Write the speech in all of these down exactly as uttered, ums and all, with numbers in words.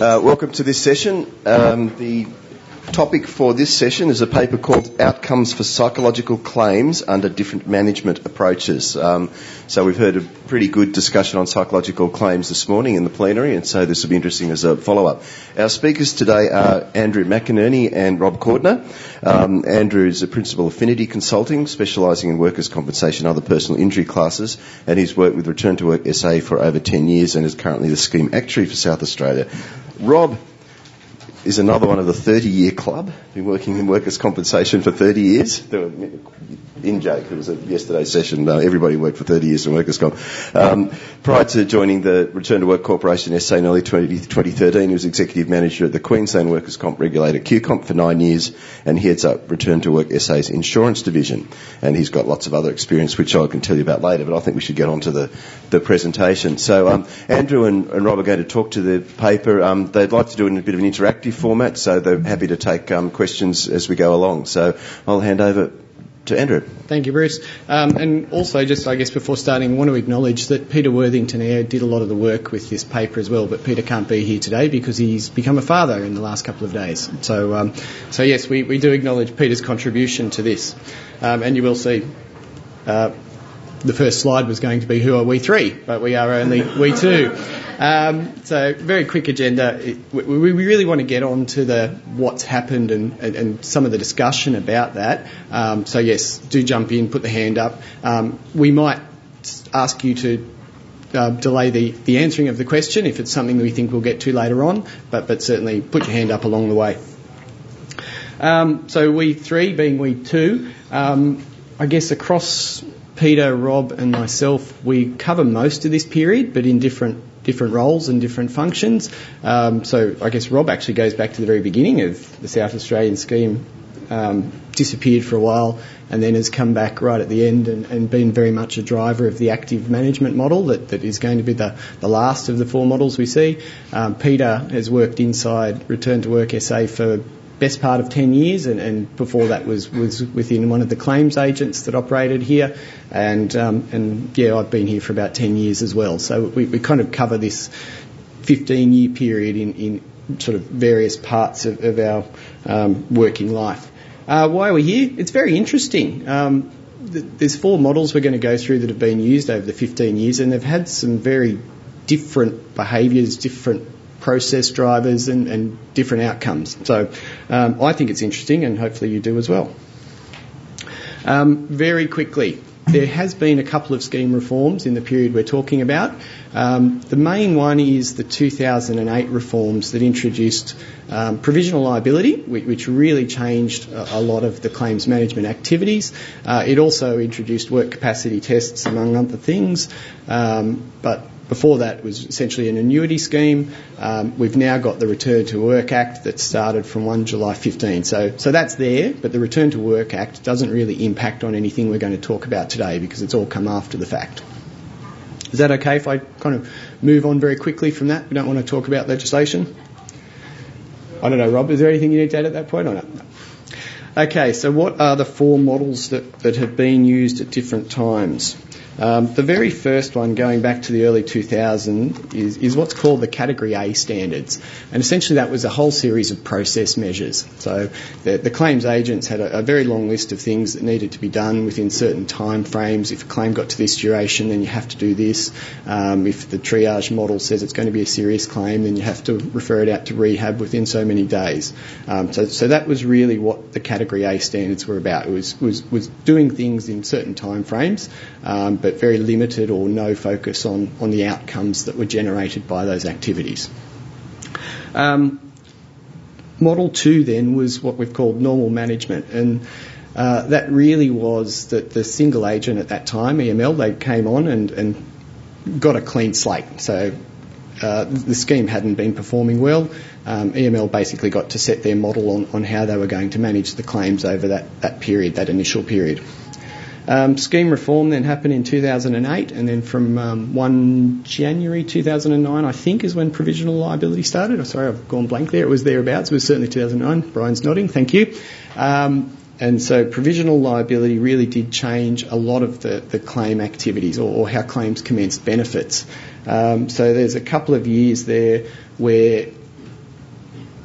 Uh, welcome to this session. Um, the topic for this session is a paper called Outcomes for Psychological Claims Under Different Management Approaches. Um, so we've heard a pretty good discussion on psychological claims this morning in the plenary, and so this will be interesting as a follow-up. Our speakers today are Andrew McInerney and Rob Cordner. Um, Andrew is a principal of Affinity Consulting, specialising in workers' compensation and other personal injury classes, and he's worked with Return to Work S A for over ten years and is currently the scheme actuary for South Australia. Rob is another one of the thirty-year club. Been working in workers' compensation for thirty years. There were, in joke, there was a yesterday's session, uh, everybody worked for thirty years in workers' comp. Um, prior to joining the Return to Work Corporation S A in early twenty thirteen, he was executive manager at the Queensland Workers' Comp regulator Q COMP for nine years, and he heads up Return to Work S A's insurance division. And he's got lots of other experience, which I can tell you about later, but I think we should get on to the, the presentation. So um, Andrew and, and Rob are going to talk to the paper. Um, they'd like to do it in a bit of an interactive format, so they're happy to take um, questions as we go along. So I'll hand over to Andrew. Thank you, Bruce. Um, and also, just I guess before starting, I want to acknowledge that Peter Worthington Eyre did a lot of the work with this paper as well, but Peter can't be here today because he's become a father in the last couple of days. So, um, so yes, we, we do acknowledge Peter's contribution to this. Um, and you will see uh, the first slide was going to be who are we three, but we are only we two. Um, so very quick agenda. We, we really want to get on to the what's happened and, and, and some of the discussion about that. Um, so yes, do jump in, put the hand up. Um, we might ask you to uh, delay the, the answering of the question if it's something that we think we'll get to later on, but, but certainly put your hand up along the way. Um, so we three, being we two, um, I guess across Peter, Rob and myself, we cover most of this period, but in different different roles and different functions. Um, so I guess Rob actually goes back to the very beginning of the South Australian scheme, um, disappeared for a while and then has come back right at the end and, and been very much a driver of the active management model that, that is going to be the, the last of the four models we see. Um, Peter has worked inside Return to Work S A for best part of ten years, and, and before that was, was within one of the claims agents that operated here, and um, and yeah, I've been here for about ten years as well. So we, we kind of cover this fifteen year period in, in sort of various parts of, of our um, working life. Uh, why are we here? It's very interesting. Um, th- there's four models we're going to go through that have been used over the fifteen years, and they've had some very different behaviours, different process drivers and, and different outcomes. So um, I think it's interesting, and hopefully you do as well. Um, very quickly, there has been a couple of scheme reforms in the period we're talking about. Um, the main one is the two thousand eight reforms that introduced um, provisional liability, which, which really changed a, a lot of the claims management activities. Uh, it also introduced work capacity tests, among other things, um, but before that, it was essentially an annuity scheme. Um, we've now got the Return to Work Act that started from first of July fifteen. So, so that's there, but the Return to Work Act doesn't really impact on anything we're going to talk about today because it's all come after the fact. Is that okay if I kind of move on very quickly from that? We don't want to talk about legislation. I don't know, Rob, is there anything you need to add at that point or not? No. Okay, so what are the four models that, that have been used at different times? Um, the very first one, going back to the early two thousands, is, is what's called the Category A standards. And essentially that was a whole series of process measures. So the, the claims agents had a, a very long list of things that needed to be done within certain time frames. If a claim got to this duration, then you have to do this. Um, if the triage model says it's going to be a serious claim, then you have to refer it out to rehab within so many days. Um, so, so that was really what the Category A standards were about. It was, was, was doing things in certain time frames, um, but very limited or no focus on, on the outcomes that were generated by those activities. Um, model two then was what we've called normal management, and uh, that really was that the single agent at that time, E M L, they came on and, and got a clean slate. So uh, the scheme hadn't been performing well. Um, E M L basically got to set their model on, on how they were going to manage the claims over that, that period, that initial period. Um, scheme reform then happened in two thousand eight, and then from um, first of January two thousand nine, I think, is when provisional liability started. Oh, sorry, I've gone blank there. It was thereabouts. It was certainly two thousand nine. Brian's nodding. Thank you. Um, and so provisional liability really did change a lot of the, the claim activities or, or how claims commenced benefits. Um, so there's a couple of years there where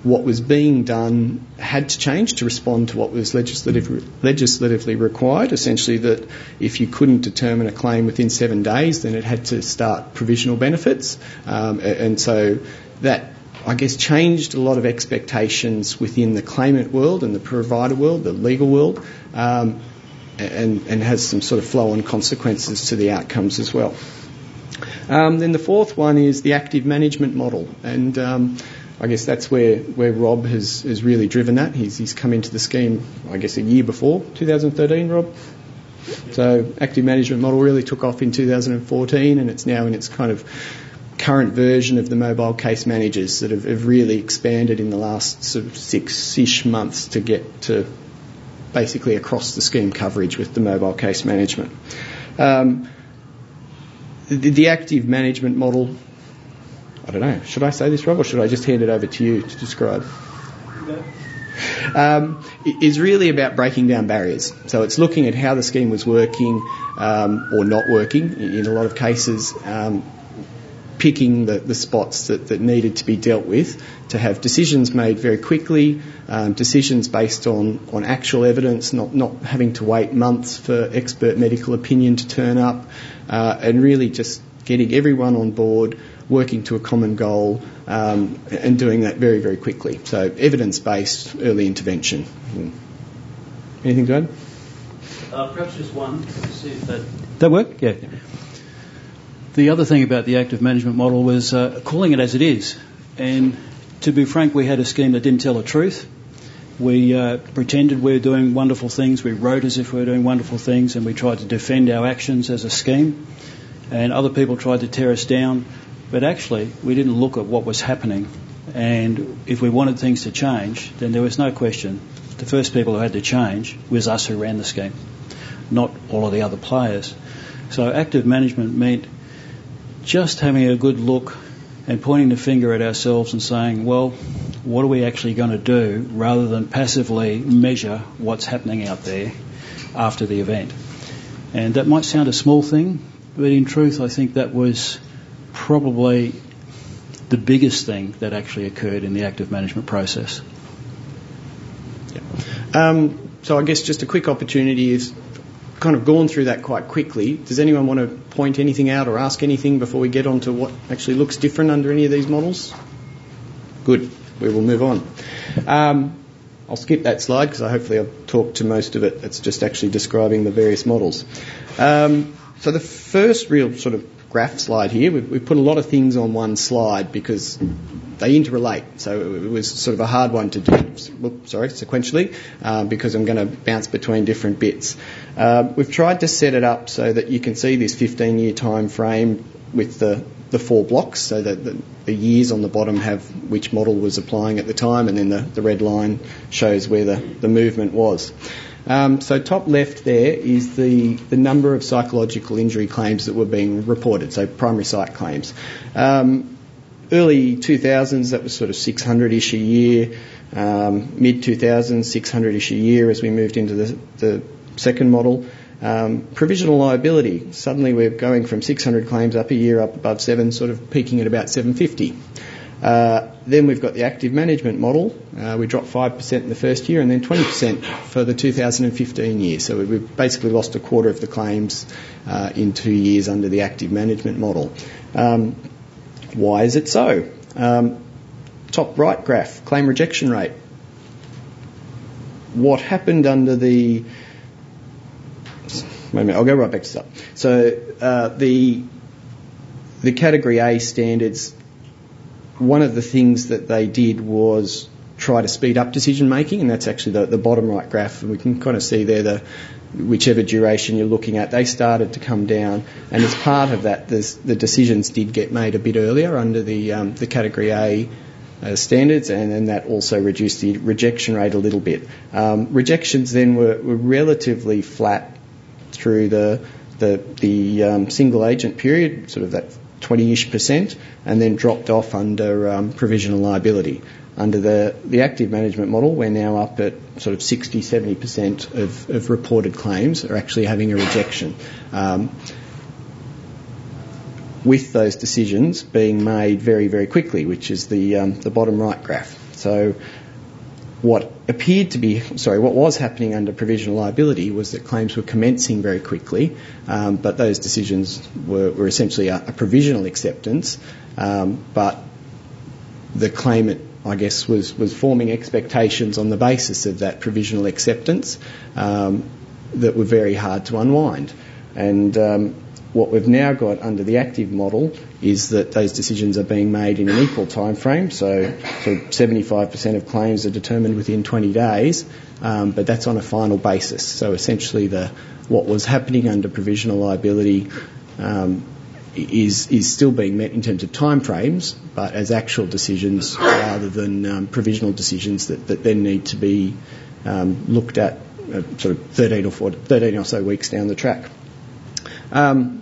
what was being done had to change to respond to what was legislative, legislatively required, essentially that if you couldn't determine a claim within seven days, then it had to start provisional benefits. Um, and so that, I guess, changed a lot of expectations within the claimant world and the provider world, the legal world, um, and, and has some sort of flow-on consequences to the outcomes as well. Um, then the fourth one is the active management model, and um, I guess that's where, where Rob has, has really driven that. He's, he's come into the scheme, I guess, a year before, two thousand thirteen, Rob? So active management model really took off in two thousand fourteen, and it's now in its kind of current version of the mobile case managers that have, have really expanded in the last sort of six-ish months to get to basically across the scheme coverage with the mobile case management. Um, the, the active management model, I don't know, should I say this, Rob, or should I just hand it over to you to describe? Um, is really about breaking down barriers. So it's looking at how the scheme was working um, or not working in a lot of cases, um, picking the, the spots that, that needed to be dealt with to have decisions made very quickly, um, decisions based on, on actual evidence, not, not having to wait months for expert medical opinion to turn up, uh, and really just getting everyone on board, working to a common goal, um, and doing that very, very quickly. So evidence-based early intervention. Anything to add? Uh, perhaps just one. To see if that... that work? Yeah. The other thing about the active management model was uh, calling it as it is. And to be frank, we had a scheme that didn't tell the truth. We uh, pretended we were doing wonderful things. We wrote as if we were doing wonderful things, and we tried to defend our actions as a scheme. And other people tried to tear us down. But actually, we didn't look at what was happening. And if we wanted things to change, then there was no question. The first people who had to change was us who ran the scheme, not all of the other players. So active management meant just having a good look and pointing the finger at ourselves and saying, well, what are we actually going to do, rather than passively measure what's happening out there after the event. And that might sound a small thing, but in truth I think that was probably the biggest thing that actually occurred in the active management process. Yeah. Um, so I guess just a quick opportunity is kind of gone through that quite quickly. Does anyone want to point anything out or ask anything before we get on to what actually looks different under any of these models? Good. We will move on. Um, I'll skip that slide because I hopefully I've talked to most of it. It's just actually describing the various models. Um, so the first real sort of graph slide here, we've, we've put a lot of things on one slide because they interrelate. So it was sort of a hard one to do, whoop, sorry, sequentially, uh, because I'm going to bounce between different bits. Uh, we've tried to set it up so that you can see this fifteen-year time frame with the, the four blocks, so that the, the years on the bottom have which model was applying at the time, and then the, the red line shows where the, the movement was. Um, so top left there is the, the number of psychological injury claims that were being reported, so primary psych claims. Um, early two thousands, that was sort of six hundred-ish a year. Um, mid two thousands, six hundred-ish a year as we moved into the, the second model. Um, provisional liability, suddenly we're going from six hundred claims up a year, up above seven, sort of peaking at about seven fifty. Uh, then we've got the active management model. Uh, we dropped five percent in the first year and then twenty percent for the two thousand fifteen year. So we've basically lost a quarter of the claims uh, in two years under the active management model. Um, why is it so? Um, top right graph, claim rejection rate. What happened under the... Wait a minute, I'll go right back to that. So uh, the the Category A standards, one of the things that they did was try to speed up decision making, and that's actually the, the bottom right graph, and we can kind of see there the whichever duration you're looking at, they started to come down, and as part of that the decisions did get made a bit earlier under the um, the Category A uh, standards, and then that also reduced the rejection rate a little bit. Um, rejections then were, were relatively flat through the the, the um, single agent period, sort of that twenty-ish percent, and then dropped off under um, provisional liability. Under the, the active management model, we're now up at sort of sixty, seventy percent of, of reported claims are actually having a rejection, um, with those decisions being made very, very quickly, which is the um, the bottom right graph. So what appeared to be, sorry, what was happening under provisional liability was that claims were commencing very quickly, um, but those decisions were, were essentially a, a provisional acceptance, um, but the claimant, I guess, was, was forming expectations on the basis of that provisional acceptance um, that were very hard to unwind. And um, what we've now got under the active model is that those decisions are being made in an equal time frame, so, so seventy-five percent of claims are determined within twenty days, um, but that's on a final basis. So essentially the what was happening under provisional liability um, is is still being met in terms of time frames, but as actual decisions rather than um, provisional decisions that, that then need to be um, looked at uh, sort of thirteen or four, thirteen or so weeks down the track. Um,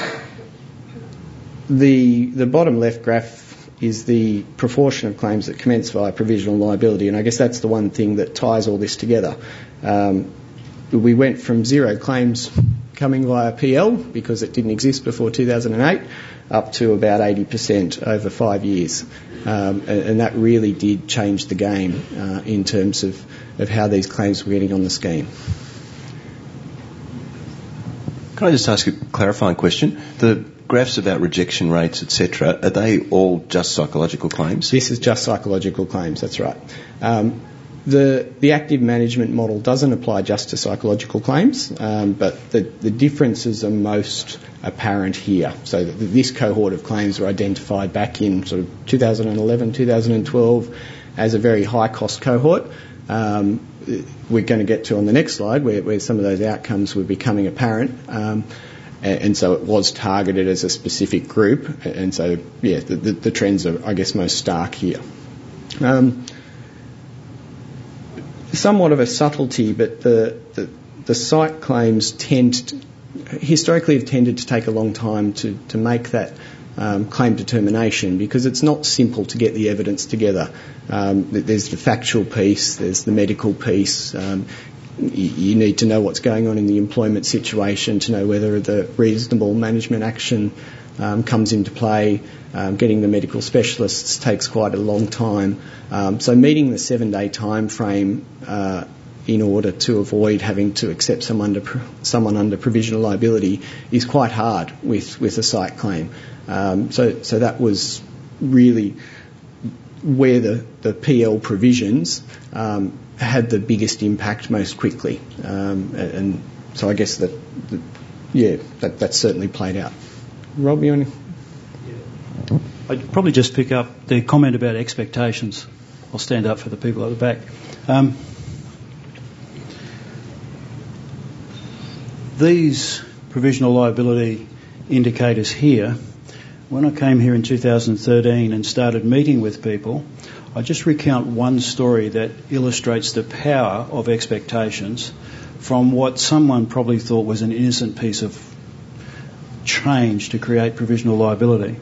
the the bottom left graph is the proportion of claims that commence via provisional liability, and I guess that's the one thing that ties all this together. Um, we went from zero claims coming via P L because it didn't exist before two thousand eight, up to about eighty percent over five years, um, and, and that really did change the game uh, in terms of, of how these claims were getting on the scheme. Can I just ask a clarifying question? The graphs about rejection rates, et cetera, are they all just psychological claims? This is just psychological claims, that's right. Um, the the active management model doesn't apply just to psychological claims, um, but the, the differences are most apparent here. So the, this cohort of claims were identified back in sort of two thousand eleven, two thousand twelve as a very high-cost cohort. Um, we're going to get to on the next slide where, where some of those outcomes were becoming apparent, um, and, and so it was targeted as a specific group, and so yeah the, the, the trends are I guess most stark here. Um, somewhat of a subtlety, but the, the, the psych claims tend to, historically have tended to take a long time to, to make that Um, claim determination because it's not simple to get the evidence together. Um, there's the factual piece, there's the medical piece. Um, you, you need to know what's going on in the employment situation to know whether the reasonable management action um, comes into play. Um, getting the medical specialists takes quite a long time. Um, so meeting the seven-day time frame uh, in order to avoid having to accept someone under, someone under provisional liability is quite hard with, with a psych claim. Um, so, so that was really where the, the P L provisions um, had the biggest impact most quickly. Um, and, and so I guess that, that yeah, that, that's certainly played out. Rob, you want to? Yeah. I'd probably just pick up the comment about expectations. I'll stand up for the people at the back. Um, these provisional liability indicators here, when I came here in two thousand thirteen and started meeting with people, I just recount one story that illustrates the power of expectations from what someone probably thought was an innocent piece of change to create provisional liability.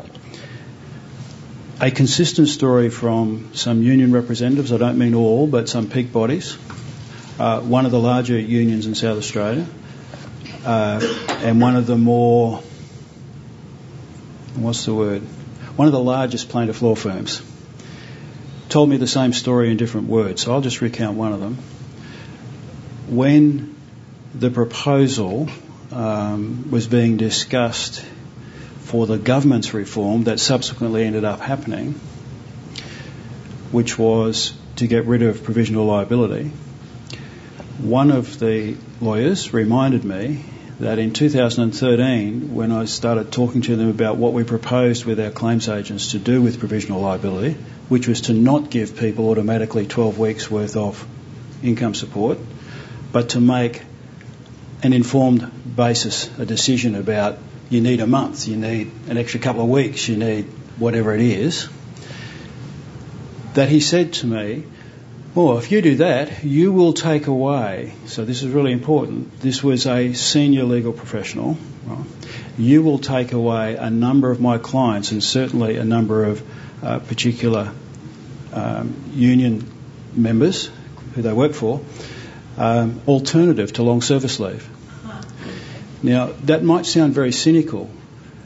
A consistent story from some union representatives, I don't mean all, but some peak bodies, uh, one of the larger unions in South Australia, uh, and one of the more what's the word? One of the largest plaintiff law firms told me the same story in different words, so I'll just recount one of them. When the proposal um, was being discussed for the government's reform that subsequently ended up happening, which was to get rid of provisional liability, one of the lawyers reminded me that in two thousand thirteen, when I started talking to them about what we proposed with our claims agents to do with provisional liability, which was to not give people automatically twelve weeks worth of income support, but to make an informed basis, a decision about you need a month, you need an extra couple of weeks, you need whatever it is, that he said to me, well, if you do that, you will take away, so this is really important, this was a senior legal professional, right? You will take away a number of my clients and certainly a number of uh, particular um, union members who they work for, um, alternative to long service leave. Now, that might sound very cynical,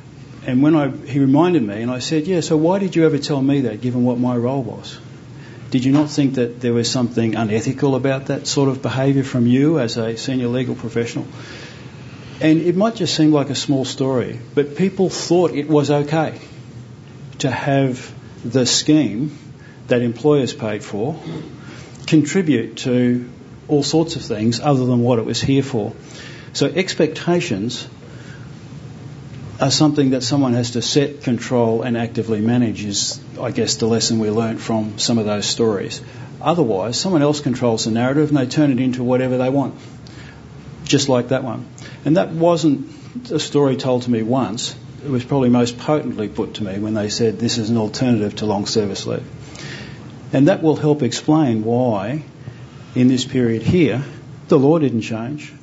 and when I, he reminded me, and I said, yeah, so why did you ever tell me that, given what my role was? Did you not think that there was something unethical about that sort of behaviour from you as a senior legal professional? And it might just seem like a small story, but people thought it was okay to have the scheme that employers paid for contribute to all sorts of things other than what it was here for. So expectations are something that someone has to set, control and actively manage is, I guess, the lesson we learnt from some of those stories. Otherwise, someone else controls the narrative and they turn it into whatever they want, just like that one. And that wasn't a story told to me once. It was probably most potently put to me when they said this is an alternative to long service leave. And that will help explain why, in this period here, the law didn't change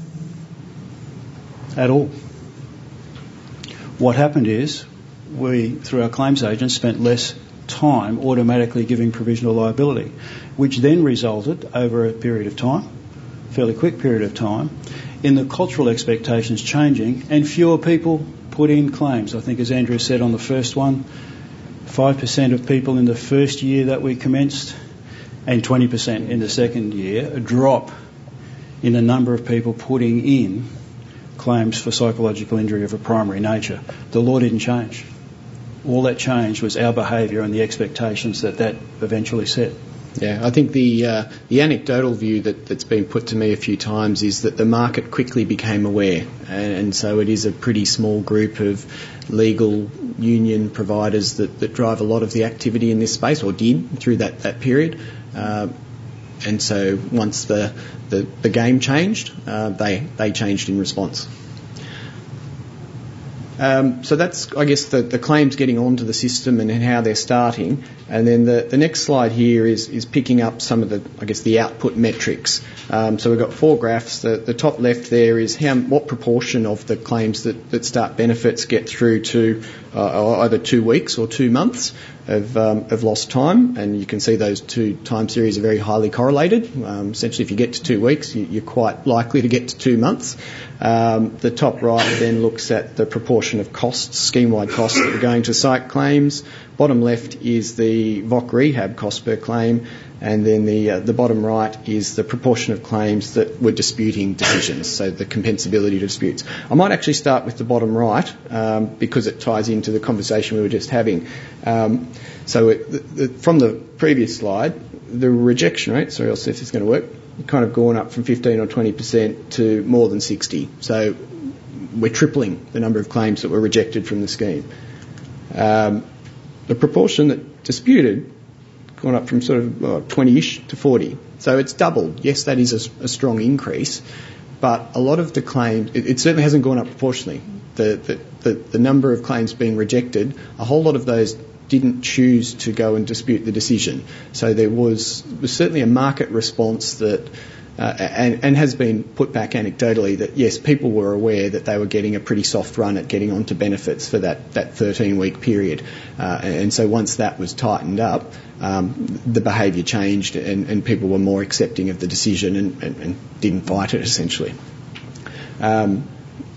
at all. What happened is we, through our claims agents, spent less time automatically giving provisional liability, which then resulted over a period of time, fairly quick period of time, in the cultural expectations changing and fewer people put in claims. I think, as Andrew said on the first one, five percent of people in the first year that we commenced and twenty percent in the second year, a drop in the number of people putting in claims for psychological injury of a primary nature. The law didn't change. All that changed was our behaviour and the expectations that that eventually set. Yeah, I think the uh, the anecdotal view that, that's been put to me a few times is that the market quickly became aware, and, and so it is a pretty small group of legal union providers that, that drive a lot of the activity in this space, or did through that, that period. Uh, and so once the, the, the game changed, uh, they, they changed in response. Um, so that's, I guess, the, the claims getting onto the system and how they're starting. And then the, the next slide here is, is picking up some of the, I guess, the output metrics. Um, so we've got four graphs. The, the top left there is how what proportion of the claims that, that start benefits get through to uh, either two weeks or two months of, um, of lost time. And you can see those two time series are very highly correlated. Um, essentially, if you get to two weeks, you, you're quite likely to get to two months. Um, the top right then looks at the proportion of costs, scheme-wide costs that are going to psych claims. Bottom left is the V O C rehab cost per claim, and then the uh, the bottom right is the proportion of claims that were disputing decisions, so the compensability disputes. I might actually start with the bottom right um, because it ties into the conversation we were just having. Um, so it, the, the, from the previous slide, the rejection rate, sorry, I'll see if this is going to work, kind of gone up from fifteen or twenty percent to more than sixty. So we're tripling the number of claims that were rejected from the scheme. Um, the proportion that disputed gone up from sort of uh, twenty-ish to forty. So it's doubled. Yes, that is a, a strong increase, but a lot of the claims, it, it certainly hasn't gone up proportionally. The, the, the, the number of claims being rejected, a whole lot of those didn't choose to go and dispute the decision. So there was, was certainly a market response that, uh, and, and has been put back anecdotally, that yes, people were aware that they were getting a pretty soft run at getting onto benefits for that, that thirteen-week period. Uh, and, and so once that was tightened up, um, the behaviour changed and, and people were more accepting of the decision and, and, and didn't fight it, essentially. Um,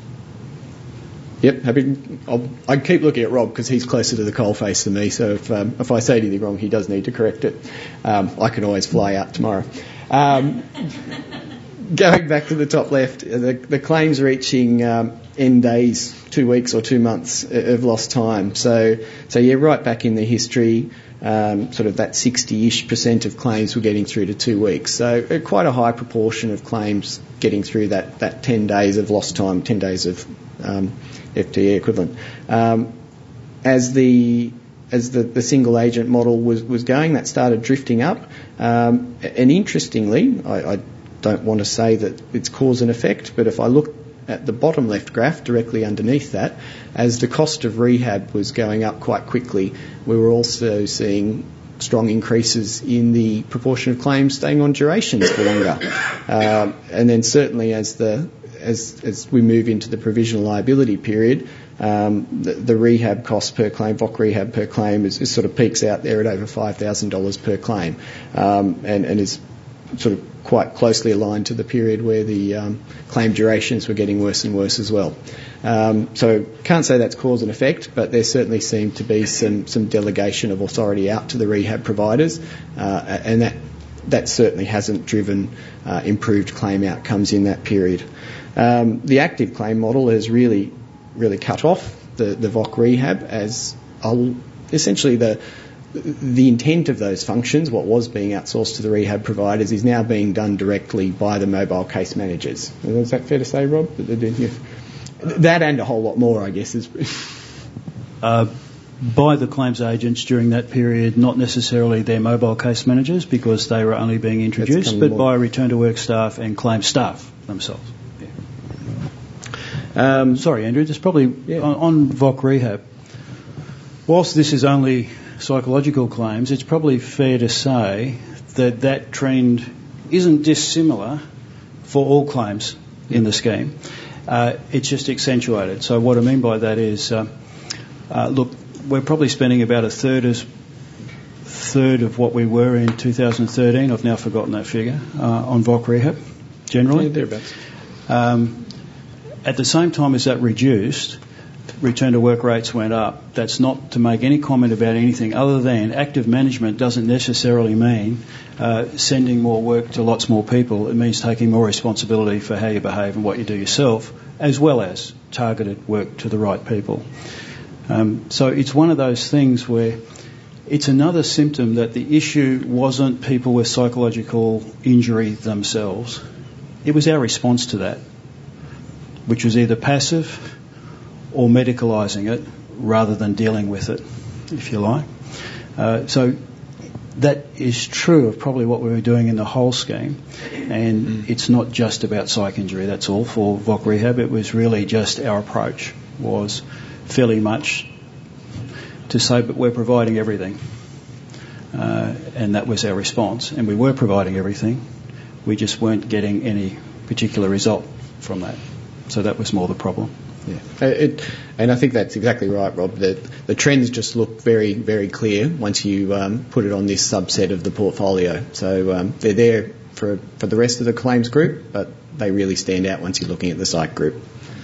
Yep, happy. I'll, I keep looking at Rob because he's closer to the coalface than me. So if um, if I say anything wrong, he does need to correct it. Um, I can always fly out tomorrow. Um, going back to the top left, the, the claims reaching um, end days, two weeks or two months of lost time. So so yeah, right back in the history, um, sort of that sixty-ish percent of claims were getting through to two weeks. So uh, quite a high proportion of claims getting through that that ten days of lost time, ten days of um, F T E equivalent. Um, as the as the, the single agent model was, was going, that started drifting up. Um, and interestingly, I, I don't want to say that it's cause and effect, but if I look at the bottom left graph directly underneath that, as the cost of rehab was going up quite quickly, we were also seeing strong increases in the proportion of claims staying on durations for longer. Um, and then certainly as the As, as we move into the provisional liability period, um, the, the rehab cost per claim, V O C rehab per claim, is, is sort of peaks out there at over five thousand dollars per claim, um, and, and is sort of quite closely aligned to the period where the um, claim durations were getting worse and worse as well. Um, so can't say that's cause and effect, but there certainly seemed to be some, some delegation of authority out to the rehab providers, uh, and that that certainly hasn't driven uh, improved claim outcomes in that period. Um, the active claim model has really, really cut off the, the V O C rehab as a, essentially the the intent of those functions, what was being outsourced to the rehab providers, is now being done directly by the mobile case managers. Is that fair to say, Rob? That and a whole lot more, I guess. is uh, by the claims agents during that period, not necessarily their mobile case managers because they were only being introduced, but more by return to work staff and claim staff themselves. Yeah. Um, Sorry, Andrew, there's probably yeah. on, on V O C rehab, whilst this is only psychological claims, it's probably fair to say that that trend isn't dissimilar for all claims in the scheme. Uh, it's just accentuated. So what I mean by that is, uh, uh, look, we're probably spending about a third as third of what we were in two thousand thirteen. I've now forgotten that figure uh, on V O C rehab, generally. Yeah, thereabouts. Um, at the same time as that reduced, return to work rates went up. That's not to make any comment about anything other than active management doesn't necessarily mean uh, sending more work to lots more people. It means taking more responsibility for how you behave and what you do yourself, as well as targeted work to the right people. Um, so it's one of those things where it's another symptom that the issue wasn't people with psychological injury themselves. It was our response to that, which was either passive or medicalising it rather than dealing with it, if you like. Uh, so that is true of probably what we were doing in the whole scheme, and mm. it's not just about psych injury, that's all for V O C rehab. It was really just our approach was fairly much to say, but we're providing everything. Uh, and that was our response, and we were providing everything. We just weren't getting any particular result from that. So that was more the problem. Yeah, it, and I think that's exactly right, Rob. The, the trends just look very, very clear once you um, put it on this subset of the portfolio. So um, they're there for for the rest of the claims group, but they really stand out once you're looking at the psych group.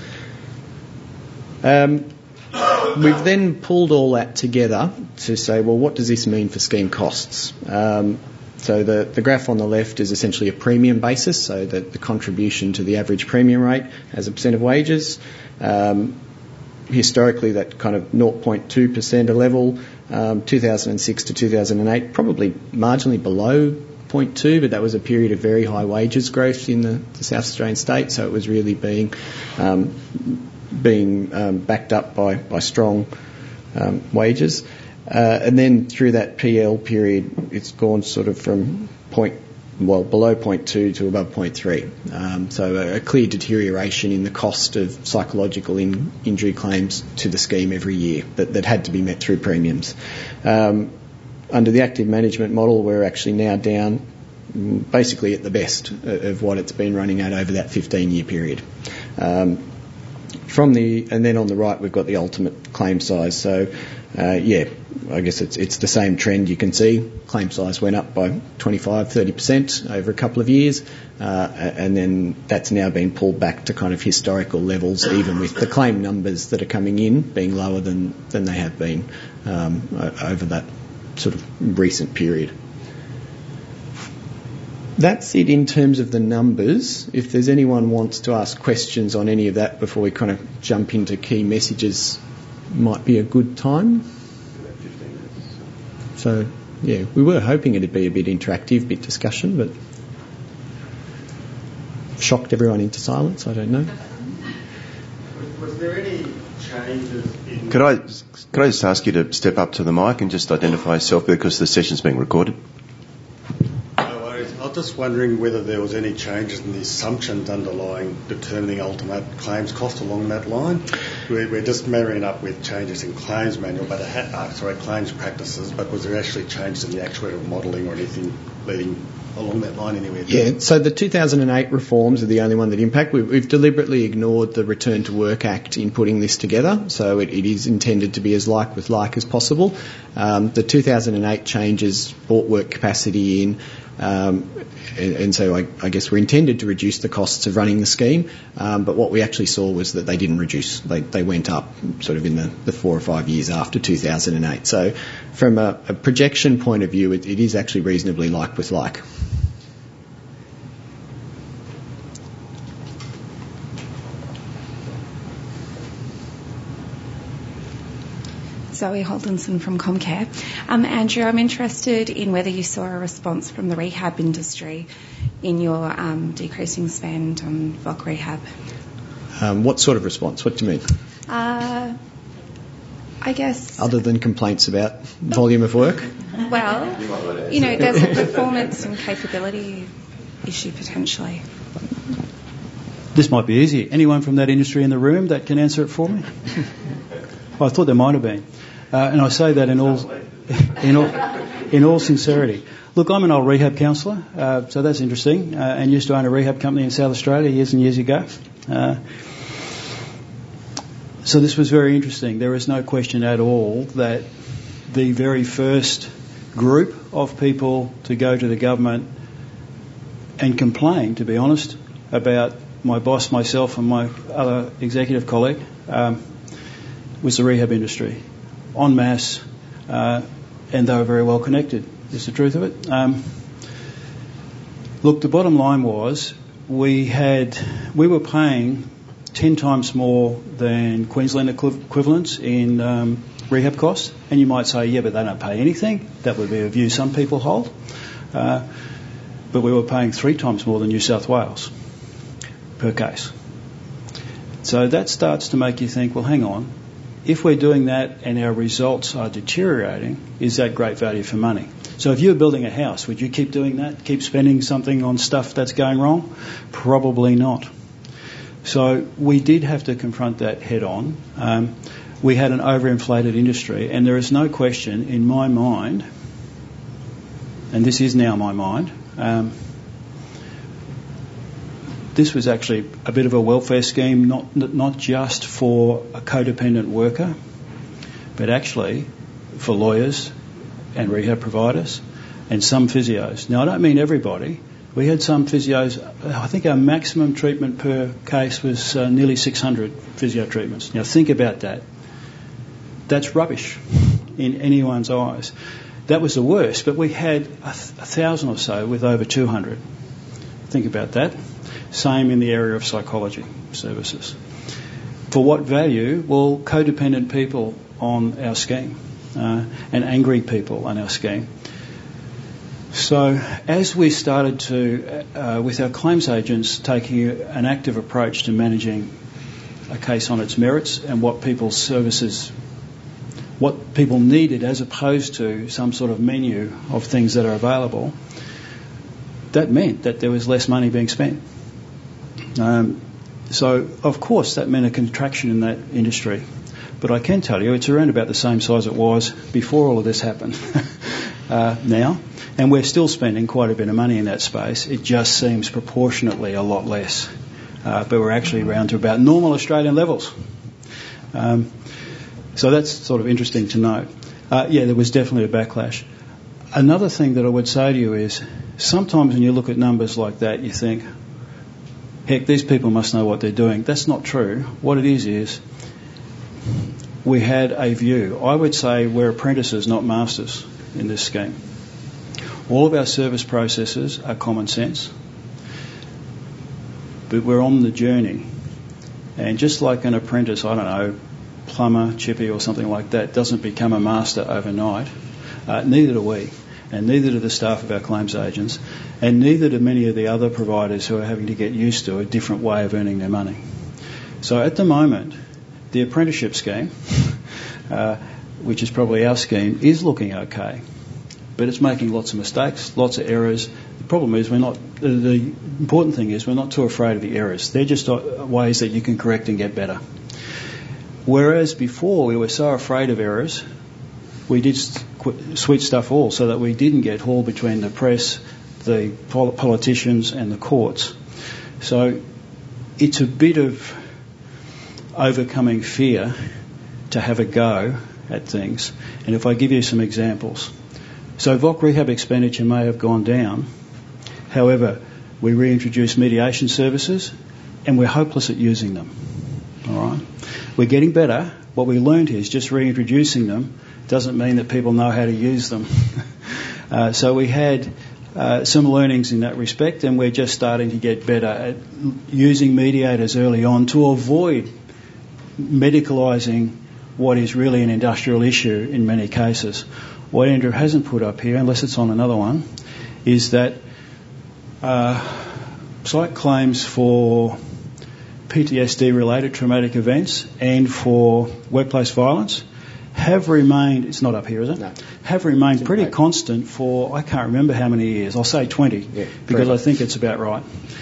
Um, we've then pulled all that together to say, well, what does this mean for scheme costs? Um, So the, the graph on the left is essentially a premium basis, so that the contribution to the average premium rate as a percent of wages. Um, historically, that kind of zero point two percent a level. Um, two thousand six to two thousand eight, probably marginally below zero point two, but that was a period of very high wages growth in the, the South Australian state, so it was really being um, being um, backed up by, by strong um, wages. Uh, and then through that P L period, it's gone sort of from point, well, below zero point two to above zero point three. Um, so a, a clear deterioration in the cost of psychological in, injury claims to the scheme every year that, that had to be met through premiums. Um, under the active management model, we're actually now down basically at the best of what it's been running at over that fifteen-year period. Um, from the and then on the right, we've got the ultimate claim size. So, uh, yeah, I guess it's it's the same trend you can see. Claim size went up by twenty-five, thirty percent over a couple of years, uh, and then that's now been pulled back to kind of historical levels, even with the claim numbers that are coming in being lower than, than they have been um, over that sort of recent period. That's it in terms of the numbers. If there's anyone wants to ask questions on any of that before we kind of jump into key messages, might be a good time. So, yeah, we were hoping it'd be a bit interactive, bit discussion, but shocked everyone into silence, I don't know. Was there any changes in... Could I, could I just ask you to step up to the mic and just identify yourself because the session's being recorded? I was just wondering whether there was any changes in the assumptions underlying determining ultimate claims cost along that line. We're, we're just marrying up with changes in claims manual, but it had, uh, sorry, claims practices. But was there actually changes in the actuarial modelling or anything leading along that line anywhere? Yeah. So the two thousand eight reforms are the only one that impact. We've, we've deliberately ignored the Return to Work Act in putting this together. So it, it is intended to be as like with like as possible. Um, the two thousand eight changes brought work capacity in Um, and, and so I, I guess we're intended to reduce the costs of running the scheme, um, but what we actually saw was that they didn't reduce. They, they went up sort of in the, the four or five years after two thousand eight. So from a, a projection point of view, it, it is actually reasonably like with like. Zoe Holdenson from Comcare. Um, Andrew, I'm interested in whether you saw a response from the rehab industry in your um, decreasing spend on V O C rehab. Um, what sort of response? What do you mean? Uh, I guess... Other than complaints about volume of work? Well, you know, there's a performance and capability issue potentially. This might be easy. Anyone from that industry in the room that can answer it for me? Well, I thought there might have been. Uh, and I say that in all, in all, in all sincerity. Look, I'm an old rehab counsellor, uh, so that's interesting, uh, and used to own a rehab company in South Australia years and years ago. Uh, so this was very interesting. There is no question at all that the very first group of people to go to the government and complain, to be honest, about my boss, myself and my other executive colleague, um, was the rehab industry, en masse, uh, and they were very well connected, is the truth of it. Um, look, the bottom line was we had, we were paying ten times more than Queensland equivalents in um, rehab costs, and you might say, yeah, but they don't pay anything. That would be a view some people hold. Uh, but we were paying three times more than New South Wales per case. So that starts to make you think, well, hang on. If we're doing that and our results are deteriorating, is that great value for money? So if you were building a house, would you keep doing that? Keep spending something on stuff that's going wrong? Probably not. So we did have to confront that head on. Um, we had an overinflated industry, and there is no question in my mind, and this is now my mind, um, this was actually a bit of a welfare scheme, not not just for a codependent worker, but actually for lawyers and rehab providers and some physios. Now, I don't mean everybody. We had some physios, I think our maximum treatment per case was uh, nearly six hundred physio treatments. Now, think about that. That's rubbish in anyone's eyes. That was the worst, but we had a, th- a thousand or so with over two hundred. Think about that. Same in the area of psychology services. For what value? Well, codependent people on our scheme uh, and angry people on our scheme. So as we started to, uh, with our claims agents taking an active approach to managing a case on its merits and what people's services, what people needed as opposed to some sort of menu of things that are available, that meant that there was less money being spent. Um, so, of course, that meant a contraction in that industry. But I can tell you it's around about the same size it was before all of this happened uh, now. And we're still spending quite a bit of money in that space. It just seems proportionately a lot less. Uh, but we're actually around to about normal Australian levels. Um, so that's sort of interesting to note. Uh, yeah, there was definitely a backlash. Another thing that I would say to you is sometimes when you look at numbers like that, you think, heck, these people must know what they're doing. That's not true. What it is is we had a view. I would say we're apprentices, not masters in this scheme. All of our service processes are common sense, but we're on the journey. And just like an apprentice, I don't know, plumber, chippy or something like that, doesn't become a master overnight, uh, neither do we. And neither do the staff of our claims agents, and neither do many of the other providers who are having to get used to a different way of earning their money. So at the moment, the apprenticeship scheme, uh, which is probably our scheme, is looking okay, but it's making lots of mistakes, lots of errors. The problem is we're not, the, the important thing is we're not too afraid of the errors. They're just ways that you can correct and get better. Whereas before we were so afraid of errors, we did switch stuff all so that we didn't get hauled between the press, the politicians and the courts. So it's a bit of overcoming fear to have a go at things. And if I give you some examples. So V O C rehab expenditure may have gone down However, we reintroduced mediation services and we're hopeless at using them. All right? We're getting better. What we learned is just reintroducing them doesn't mean that people know how to use them. uh, so we had uh, some learnings in that respect, and we're just starting to get better at using mediators early on to avoid medicalising what is really an industrial issue in many cases. What Andrew hasn't put up here, unless it's on another one, is that uh, psych claims for P T S D-related traumatic events and for workplace violence have remained, it's not up here, is it? No. Have remained pretty constant for, I can't remember how many years, I'll say twenty, yeah, because I think it's about right.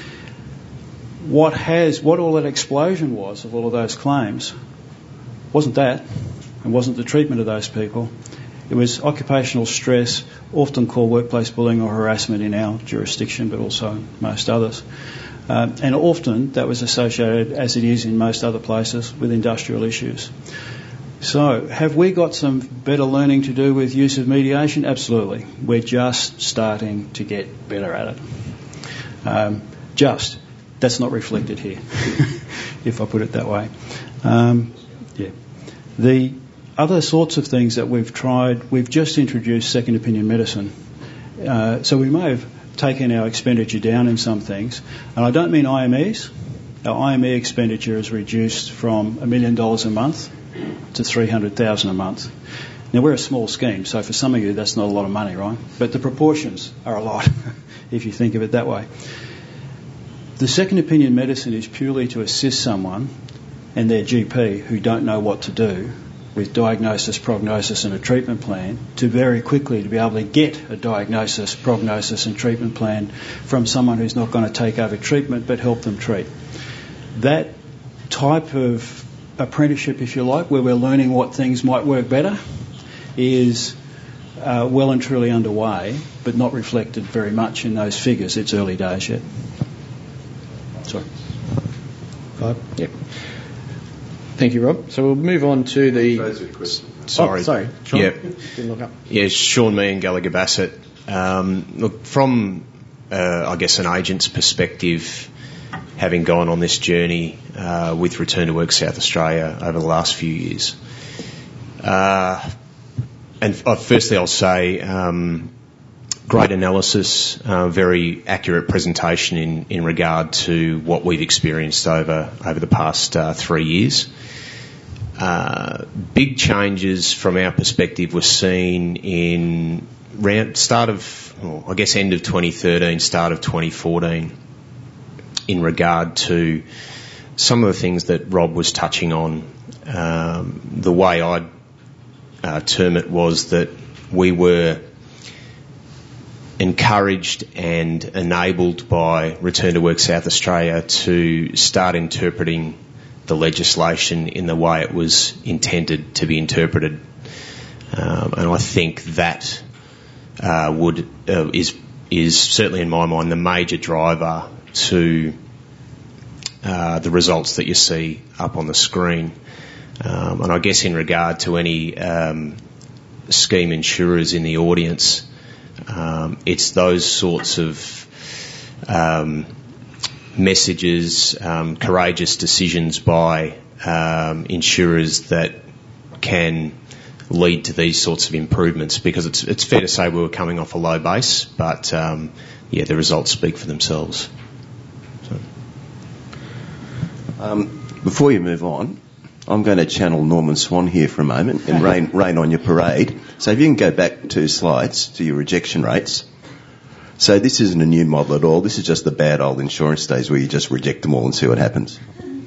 What has, what all that explosion was of all of those claims wasn't that, and wasn't the treatment of those people. It was occupational stress, often called workplace bullying or harassment in our jurisdiction, but also most others. Um, and often that was associated, as it is in most other places, with industrial issues. So, have we got some better learning to do with use of mediation? Absolutely. We're just starting to get better at it. Um, just. That's not reflected here, if I put it that way. Um, yeah. The other sorts of things that we've tried, we've just introduced second opinion medicine. Uh, so we may have taken our expenditure down in some things. And I don't mean I M Es. Our I M E expenditure is reduced from a million dollars a month to three hundred thousand dollars a month. Now, we're a small scheme, so for some of you that's not a lot of money, right? But the proportions are a lot, if you think of it that way. The second opinion medicine is purely to assist someone and their G P who don't know what to do with diagnosis, prognosis and a treatment plan to very quickly to be able to get a diagnosis, prognosis and treatment plan from someone who's not going to take over treatment but help them treat. That type of apprenticeship, if you like, where we're learning what things might work better, is uh, well and truly underway, but not reflected very much in those figures. It's early days yet. Sorry. Five. Yep. Thank you, Rob. So we'll move on to the... Sorry. Oh, sorry. Sean? Yeah. Didn't look up. Yeah, Sean Meehan, Gallagher Bassett. Um, look, from, uh, I guess, an agent's perspective, having gone on this journey uh, with Return to Work South Australia over the last few years, uh, and uh, firstly I'll say um, great analysis, uh, very accurate presentation in, in regard to what we've experienced over, over the past uh, three years. Uh, big changes from our perspective were seen in round, start of, well, I guess end of twenty thirteen, start of twenty fourteen, in regard to some of the things that Rob was touching on. Um, the way I'd uh, term it was that we were encouraged and enabled by Return to Work South Australia to start interpreting the legislation in the way it was intended to be interpreted. Um, and I think that uh, would uh, is is certainly in my mind the major driver to uh, the results that you see up on the screen. Um, and I guess in regard to any um, scheme insurers in the audience, um, it's those sorts of um, messages, um, courageous decisions by um, insurers that can lead to these sorts of improvements, because it's it's fair to say we were coming off a low base, but um, yeah, the results speak for themselves. So. Um, before you move on, I'm going to channel Norman Swan here for a moment and rain, rain on your parade. So if you can go back two slides to your rejection rates. So this isn't a new model at all. This is just the bad old insurance days where you just reject them all and see what happens.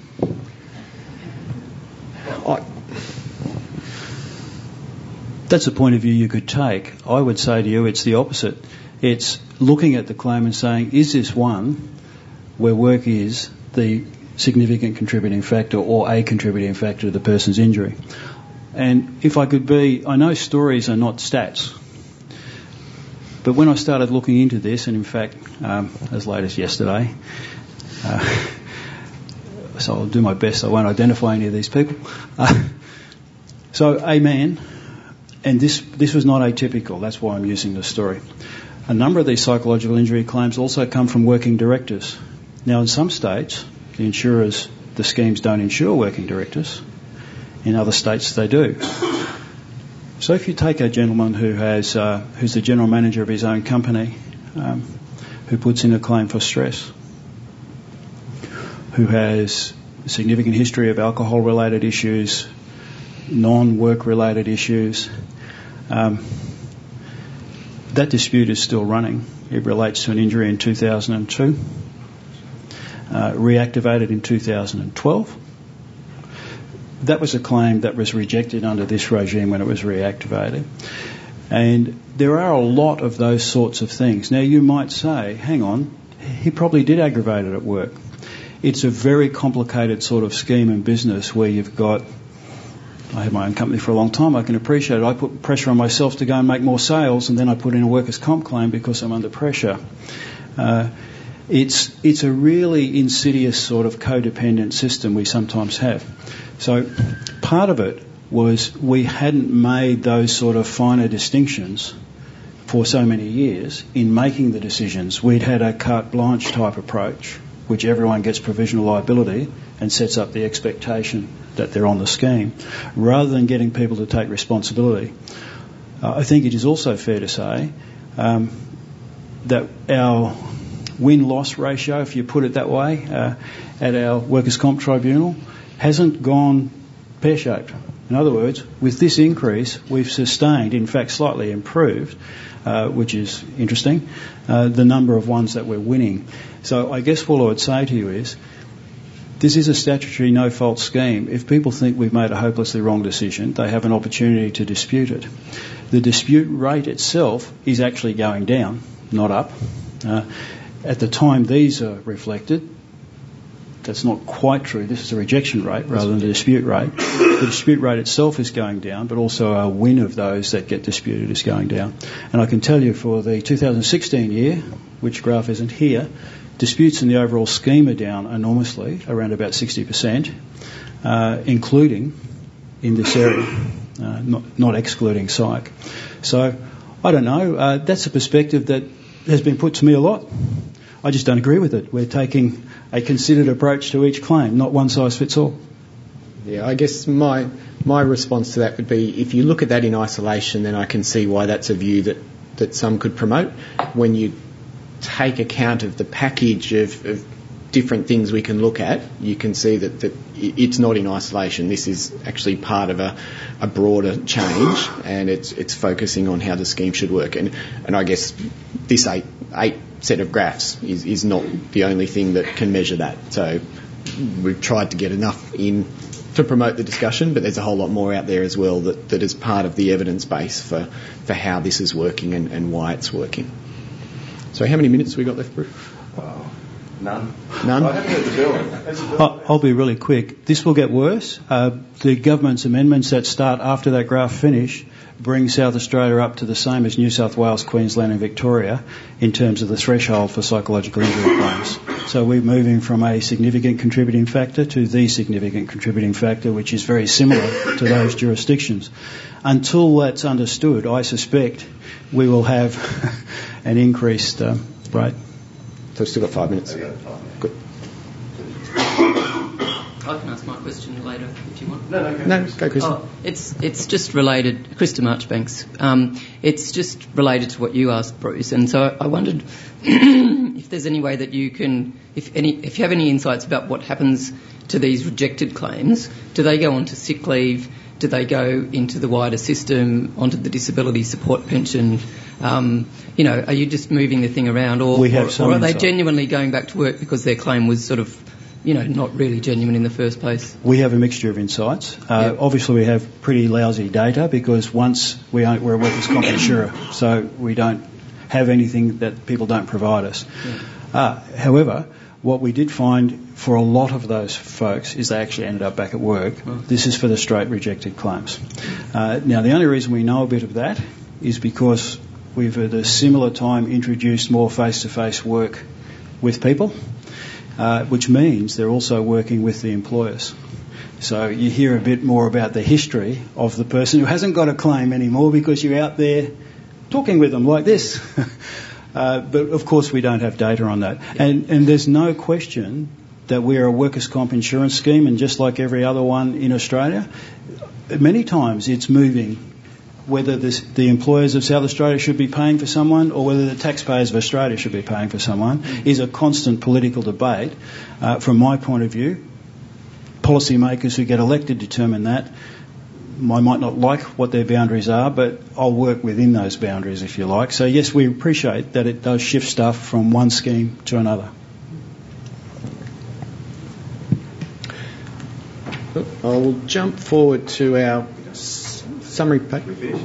I, That's a point of view you could take. I would say to you it's the opposite. It's looking at the claim and saying, is this one where work is the significant contributing factor or a contributing factor to the person's injury? And if I could be, I know stories are not stats, but when I started looking into this, and in fact, um, as late as yesterday, uh, so I'll do my best, I won't identify any of these people. Uh, so a man, and this this was not atypical, that's why I'm using this story. a number of these psychological injury claims also come from working directors. Now, in some states, the insurers, the schemes don't insure working directors. In other states, they do. So if you take a gentleman who has, uh, who's the general manager of his own company, um, who puts in a claim for stress, who has a significant history of alcohol-related issues, non-work-related issues, um, that dispute is still running. It relates to an injury in two thousand two, uh, reactivated in two thousand twelve. That was a claim that was rejected under this regime when it was reactivated. And there are a lot of those sorts of things. Now, you might say, hang on, he probably did aggravate it at work. It's a very complicated sort of scheme in business where you've got, I had my own company for a long time, I can appreciate it. I put pressure on myself to go and make more sales, and then I put in a workers' comp claim because I'm under pressure. Uh, it's, it's a really insidious sort of codependent system we sometimes have. So part of it was we hadn't made those sort of finer distinctions for so many years in making the decisions. We'd had a carte blanche type approach, which everyone gets provisional liability and sets up the expectation that they're on the scheme, rather than getting people to take responsibility. Uh, I think it is also fair to say um, that our win-loss ratio, if you put it that way, uh, at our workers' comp tribunal hasn't gone pear-shaped. In other words, with this increase, we've sustained, in fact slightly improved, uh, which is interesting, uh, the number of ones that we're winning. So I guess what I would say to you is, this is a statutory no-fault scheme. If people think we've made a hopelessly wrong decision, they have an opportunity to dispute it. The dispute rate itself is actually going down, not up. Uh, at the time these are reflected, that's not quite true. This is a rejection rate rather than the dispute rate. The dispute rate itself is going down, but also our win of those that get disputed is going down. And I can tell you for the two thousand sixteen year, which graph isn't here, disputes in the overall scheme are down enormously, around about sixty percent, uh, including in this area, uh, not, not excluding psych. So, I don't know. Uh, that's a perspective that has been put to me a lot. I just don't agree with it. We're taking a considered approach to each claim, not one size fits all. Yeah, I guess my my response to that would be, if you look at that in isolation, then I can see why that's a view that, that some could promote. When you take account of the package of, of different things we can look at, you can see that, that it's not in isolation. This is actually part of a, a broader change, and it's it's focusing on how the scheme should work. And, and I guess this eight, eight set of graphs is, is not the only thing that can measure that. So we've tried to get enough in to promote the discussion, but there's a whole lot more out there as well that, that is part of the evidence base for, for how this is working and, and why it's working. So how many minutes have we got left, Bruce? Wow. None. None? I haven't heard the bill. I'll, I'll be really quick. This will get worse. Uh, the government's amendments that start after that graph finish bring South Australia up to the same as New South Wales, Queensland and Victoria in terms of the threshold for psychological injury claims. So we're moving from a significant contributing factor to the significant contributing factor, which is very similar to those jurisdictions. Until that's understood, I suspect we will have an increased um, rate. So we've still got five minutes. Good. I can ask my question later if you want. No, no, go, no, go Chris. Oh, it's it's just related, Krista Marchbanks. Um, it's just related to what you asked, Bruce, and so I wondered if there's any way that you can, if any, if you have any insights about what happens to these rejected claims. Do they go on to sick leave? Do they go into the wider system, onto the disability support pension? Um, you know, are you just moving the thing around, or, we have or, some or are they insight. genuinely going back to work because their claim was sort of, you know, not really genuine in the first place? We have a mixture of insights. Uh, yep. Obviously, we have pretty lousy data because once we aren't, we're a workers' comp insurer, so we don't have anything that people don't provide us. Yeah. Uh, however, what we did find for a lot of those folks is they actually ended up back at work. Right. This is for the straight rejected claims. Uh, now, the only reason we know a bit of that is because we've at a similar time introduced more face-to-face work with people, uh, which means they're also working with the employers. So you hear a bit more about the history of the person who hasn't got a claim anymore because you're out there talking with them like this. Uh, but of course we don't have data on that. And, and there's no question that we're a workers' comp insurance scheme, and just like every other one in Australia, many times it's moving whether this, the employers of South Australia should be paying for someone or whether the taxpayers of Australia should be paying for someone is a constant political debate. Uh, from my point of view, policymakers who get elected determine that. I might not like what their boundaries are, but I'll work within those boundaries, if you like. So, yes, we appreciate that it does shift stuff from one scheme to another. I'll jump forward to our s- summary page.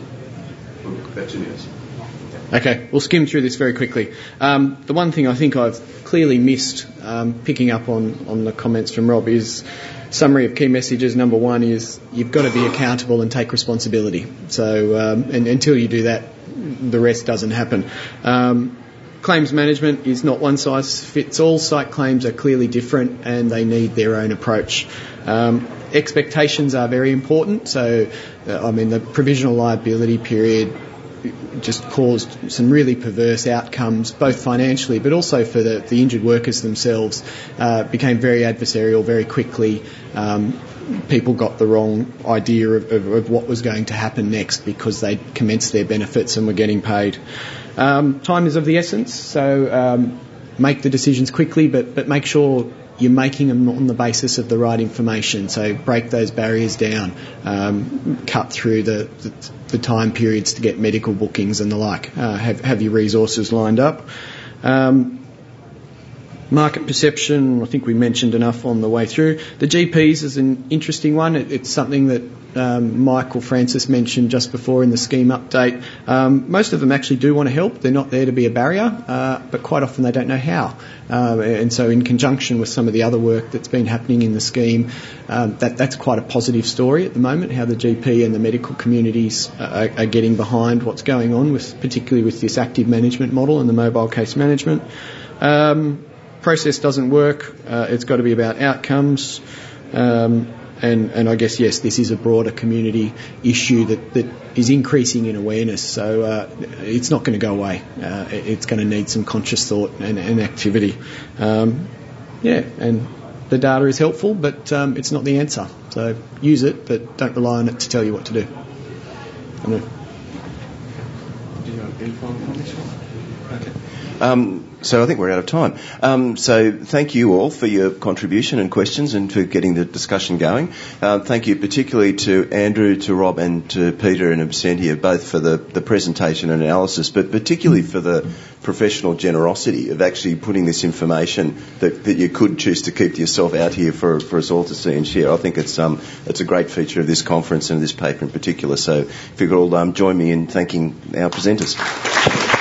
Okay, we'll skim through this very quickly. Um, the one thing I think I've clearly missed, um, picking up on, on the comments from Rob, is summary of key messages. Number one is you've got to be accountable and take responsibility. So um, and until you do that, the rest doesn't happen. Um, Claims management is not one size fits all. Site claims are clearly different and they need their own approach. Um, expectations are very important. So, uh, I mean, the provisional liability period just caused some really perverse outcomes, both financially but also for the, the injured workers themselves. Uh, became very adversarial very quickly. Um, people got the wrong idea of, of, of what was going to happen next because they'd commenced their benefits and were getting paid. Um, time is of the essence, so um, make the decisions quickly, but, but make sure you're making them on the basis of the right information. So break those barriers down, um, cut through the, the, the time periods to get medical bookings and the like. Uh, have, have your resources lined up. Um, market perception, I think we mentioned enough on the way through. The G Ps is an interesting one. It, it's something that um, Michael Francis mentioned just before in the scheme update. Um, most of them actually do want to help. They're not there to be a barrier, uh, but quite often they don't know how. Uh, and so in conjunction with some of the other work that's been happening in the scheme, um, that, that's quite a positive story at the moment, how the G P and the medical communities are, are getting behind what's going on, with particularly with this active management model and the mobile case management. Um, process doesn't work. Uh, it's got to be about outcomes. Um, and, and I guess, yes, this is a broader community issue that, that is increasing in awareness. So uh, it's not going to go away. Uh, it's going to need some conscious thought and, and activity. Um, yeah, and the data is helpful, but um, it's not the answer. So use it, but don't rely on it to tell you what to do. I know. Do you have any final comments? Okay. Um, so I think we're out of time. Um, so thank you all for your contribution and questions and for getting the discussion going. Uh, thank you particularly to Andrew, to Rob and to Peter and Absentia, both for the, the presentation and analysis, but particularly for the professional generosity of actually putting this information that, that you could choose to keep to yourself out here for, for us all to see and share. I think it's um, it's a great feature of this conference and this paper in particular. So if you could all um, join me in thanking our presenters.